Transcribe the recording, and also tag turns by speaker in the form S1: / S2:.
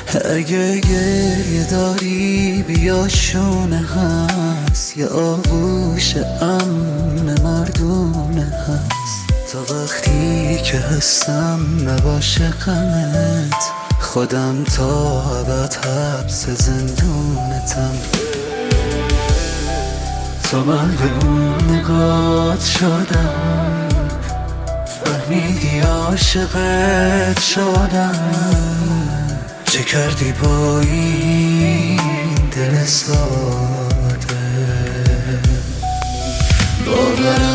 S1: اگه گریه داری بیا شونه هست، یه آغوش امن مردونه هست. تا وقتی که هستم نباشه غمت، خودم تا ابد حبس زندونتم. تا من به اون نگات شدم، فهمیدی عاشقت شدم. چه کردی با این دل ساده؟ باور